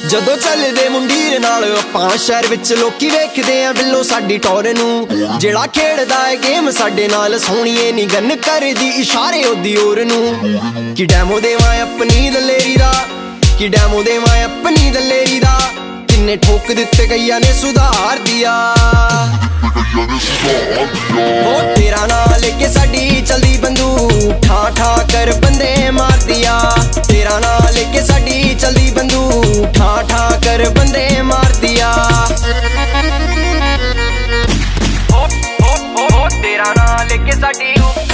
ਜਦੋਂ ਚੱਲਦੇ ਮੁੰਡੀਰ ਨਾਲ ਆਪਾਂ ਸ਼ਹਿਰ ਵਿੱਚ ਲੋਕੀ ਵੇਖਦੇ ਆ ਬਿੱਲੋ ਸਾਡੀ ਟੌਰ ਨੂੰ। ਜਿਹੜਾ ਖੇਡਦਾ ਏ ਗੇਮ ਸਾਡੇ ਨਾਲ ਸੋਹਣੀਏ ਨੀ ਗੰਨ ਕਰਦੀ ਇਸ਼ਾਰੇ ਉਹਦੀ ਔਰ ਨੂੰ। ਕਿ ਡੈਮੋ ਦੇਵਾਂ ਆਪਣੀ ਦਲੇਰੀ ਦਾ, ਕਿ ਡੈਮੋ ਦੇਵਾਂ ਆਪਣੀ ਦਲੇਰੀ ਦਾ। ਕਿੰਨੇ ਠੋਕ ਦਿੱਤੇ ਗਈਆਂ ਨੇ ਸੁਧਾਰ ਦਿਆ। ਉਹ ਤੇਰਾ ਨਾਂ ਲੈ ਕੇ ਸਾਡੀ ਚਲਦੀ ਬੰਦੂਕ ਠਾ ਠਾ ਕਰ ਬੰਦੇ ਮਾਰ ਦਿਆ। ਤੇਰਾ ਨਾਂ ਲੈ ਕੇ ਸਾਡੀ ਚਲਦੀ ਬੰਦੂਕ ਠਾ ਠਾ ਕਰ ਬੰਦੇ ਮਾਰ ਦਿਆ। ਤੇਰਾ ਨਾਂ ਲੈ ਕੇ ਸਾਡੀ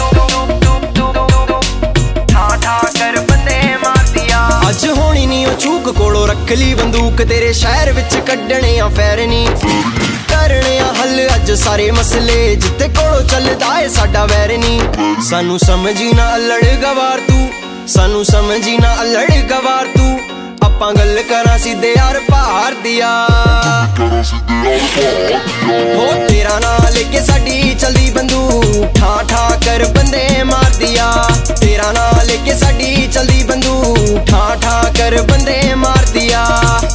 ਠਾ ਠਾ ਕਰ ਬੰਦੇ ਮਾਰ ਦਿਆ। ਅੱਜ ਹੋਣੀ ਨੀ ਉਹ ਚੂਕ ਕੋਲੋਂ ਰੱਖ ਲਈ ਬੰਦੂਕ। ਤੇਰੇ ਸ਼ਹਿਰ ਵਿੱਚ ਕੱਢਣੇ ਆ ਫੈਰ ਨੀ, ਕਰਨੇ ਆ ਹੱਲ ਅੱਜ ਸਾਰੇ ਮਸਲੇ। ਜਿੱਤੇ ਕੋਲੋਂ ਚੱਲਦਾ ਏ ਸਾਡਾ ਵੈਰ ਨੀ। ਸਾਨੂੰ ਸਮਝੀ ਨਾ ਅਲੜ ਗਵਾਰ ਤੂੰ, ਸਾਨੂੰ ਸਮਝੀ ਨਾ ਅਲੜ ਗਵਾਰ ਤੂੰ। ਆਪਾਂ ਗੱਲ ਕਰਾਂ ਸਿੱਧੇ ਯਾਰ ਭਾਰ ਦਿਆ। ਹੋ ਤੇਰਾ ਨਾਂ ਲੈ ਕੇ ਸਾਡੀ ਚਲਦੀ ਬੰਦੂਕ ਠਾ ਠਾ ਕਰ ਬੰਦੇ ਮਾਰ ਦਿਆ। ਤੇਰਾ ਨਾਂ ਲੈ ਕੇ ਸਾਡੀ ਚਲਦੀ ਬੰਦੂਕ ਠਾ ਠਾ ਕਰ ਬੰਦੇ ਮਾਰ ਦਿਆ।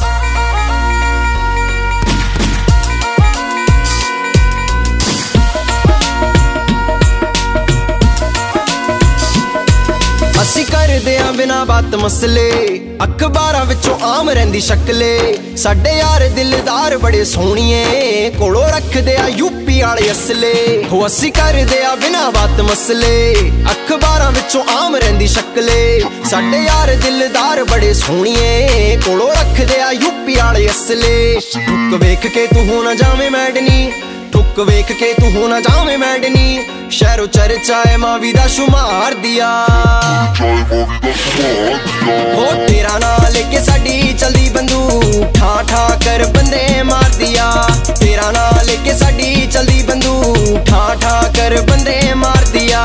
ਅਸੀਂ ਕਰਦੇ ਆ ਬਿਨਾਂ ਬਾਤ ਮਸਲੇ, ਅਖਬਾਰਾਂ ਵਿੱਚੋਂ ਆਮ ਰਹਿੰਦੀ ਸ਼ਕਲੇ। ਸਾਡੇ ਯਾਰ ਦਿਲਦਾਰ ਬੜੇ ਸੋਹਣੀਏ, ਕੋਲੋਂ ਰੱਖਦੇ ਆ ਯੂਪੀ ਵਾਲੇ ਅਸਲੇ। ਹੋ ਅਸੀਂ ਕਰਦੇ ਆ ਬਿਨਾਂ ਬਾਤ ਮਸਲੇ, ਅਖਬਾਰਾਂ ਵਿੱਚੋਂ ਆਮ ਰਹਿੰਦੀ ਸ਼ਕਲੇ। ਸਾਡੇ ਯਾਰ ਦਿਲਦਾਰ ਬੜੇ ਸੋਹਣੀਏ, ਕੋਲੋਂ ਰੱਖਦੇ ਆ ਯੂਪੀ ਵਾਲੇ ਅਸਲੇ। ਠੁੱਕ ਵੇਖ ਕੇ ਤੂੰ ਹੋ ਨਾ ਜਾਵੇਂ ਮੈਡਨੀ, ਠੁੱਕ ਵੇਖ ਕੇ ਤੂੰ ਹੋ ਨਾ ਜਾਵੇਂ ਮੈਡਨੀ। ਸ਼ਹਿਰੋਂ ਚਰਚਾ ਏ ਮਾਵੀ ਦਾ ਸ਼ੁਮਾਰ ਦਿਆ। ਹੋ ਤੇਰਾ ਨਾਂ ਲੈ ਕੇ ਸਾਡੀ ਚਲਦੀ ਬੰਦੂਕ ਠਾ ਠਾ ਕਰ ਬੰਦੇ ਮਾਰ ਦਿਆ। ਤੇਰਾ ਨਾਂ ਲੈ ਕੇ ਸਾਡੀ ਚਲਦੀ ਬੰਦੂਕ ਠਾ ਠਾ ਕਰ ਬੰਦੇ ਮਾਰ ਦਿਆ।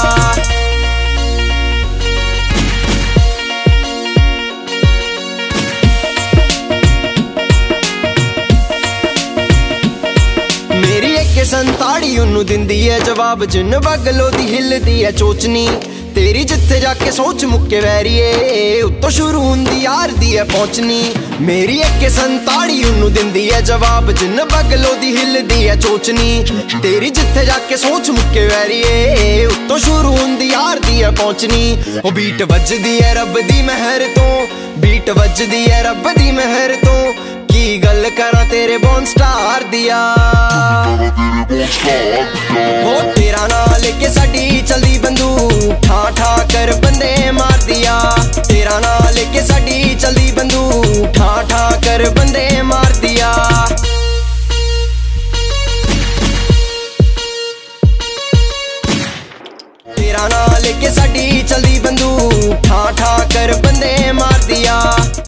ਮੇਰੀ ਇੱਕ ਸੰਤਾੜੀ ਉਹਨੂੰ ਦਿੰਦੀ ਏ ਜਵਾਬ, ਜਿੰਨ ਬਗਲੋ ਦੀ ਹਿੱਲਦੀ ਏ ਚੋਚਨੀ। ਤੇਰੀ ਜਿੱਥੇ ਜਾ ਕੇ ਸੋਚ ਮੁੱਕੇ ਵੈਰੀਏ, ਉੱਤੋਂ ਸ਼ੁਰੂ ਹੁੰਦੀ ਯਾਰ ਦੀ ਏ ਪਹੁੰਚਨੀ। ਮੇਰੀ ਇੱਕ ਸੰਤਾੜੀ ਉਹਨੂੰ ਦਿੰਦੀ ਏ ਜਵਾਬ, ਜਿੰਨ ਬਗਲੋ ਦੀ ਹਿੱਲਦੀ ਏ ਚੋਚਨੀ। ਤੇਰੀ ਜਿੱਥੇ ਜਾ ਕੇ ਸੋਚ ਮੁੱਕੇ ਵੈਰੀਏ, ਉੱਤੋਂ ਸ਼ੁਰੂ ਹੁੰਦੀ ਯਾਰ ਦੀ ਏ ਪਹੁੰਚਨੀ। ਉਹ ਬੀਟ ਵੱਜਦੀ ਏ ਰੱਬ ਦੀ ਮਿਹਰ ਤੋਂ, ਬੀਟ ਵੱਜਦੀ ਏ ਰੱਬ ਦੀ ਮਿਹਰ ਤੋਂ। ਕੀ ਗੱਲ ਕਰਾਂ ਤੇਰੇ ਬੌਨ ਸਟਾਰ ਦਿਆ। ਹੋ ਤੇਰਾ ਨਾਂ ਲੈ ਕੇ ਸਾਡੀ ਚਲਦੀ ਬੰਦੂਕ ਠਾ ਠਾ ਕਰ ਬੰਦੇ ਮਾਰ ਦਿਆ। ਤੇਰਾ ਨਾਂ ਲੈ ਕੇ ਸਾਡੀ ਚਲਦੀ ਬੰਦੂਕ ਠਾ ਠਾ ਕਰ ਬੰਦੇ ਮਾਰ ਦਿਆ। ਤੇਰਾ ਨਾਂ ਲੈ ਕੇ ਸਾਡੀ ਚਲਦੀ ਬੰਦੂਕ ਠਾ ਠਾ ਕਰ ਬੰਦੇ ਮਾਰ ਦਿਆ।